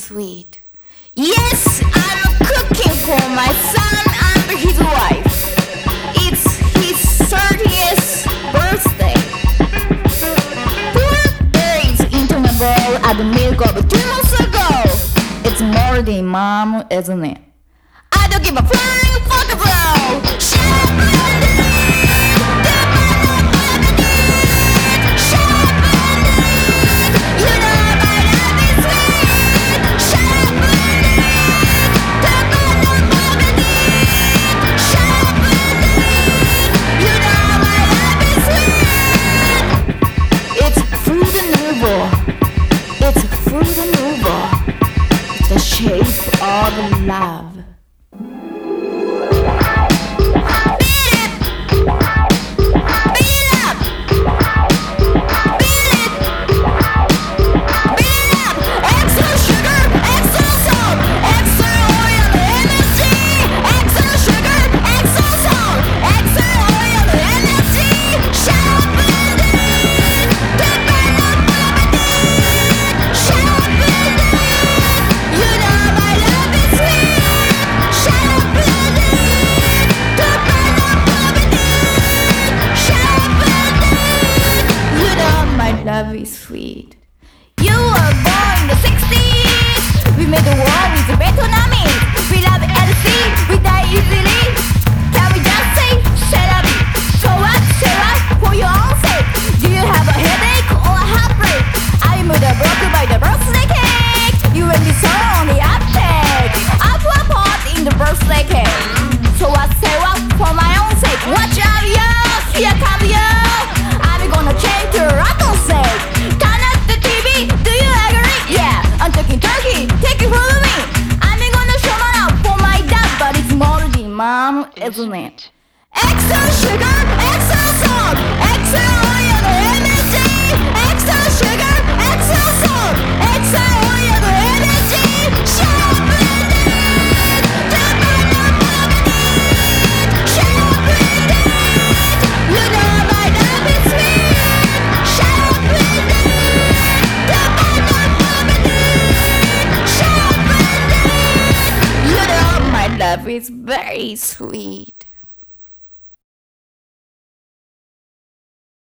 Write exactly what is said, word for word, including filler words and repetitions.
sweet. Yes, I'm cooking for my son and his wife. It's his thirtieth birthday. Put berries into my bowl and the milk of two months ago. It's more than mom, isn't it? I don't give a flying fuck about. Shut up, the shape of love. Love is sweet. You were born in the sixties. We made the war with the Vietnamese. We love L C, we die easily. Can we just say, shut up? So what, Sarah, for your own sake? Do you have a headache or a heartbreak? I am broken by the birthday cake. You and me so on the uptake. I put a pot in the birthday cake. So what, Sarah, for my own sake? Watch out, yo, here come yo. I'm gonna change your rock on sake. Turn up the T V, do you agree? Yeah, I'm talking turkey, take it from me. I'm gonna show my love for my dad, but it's more than mom, isn't it? Extra sugar, extra salt, extra oil, M S G. Extra sugar, extra salt, extra oil, M S G. Love is very sweet.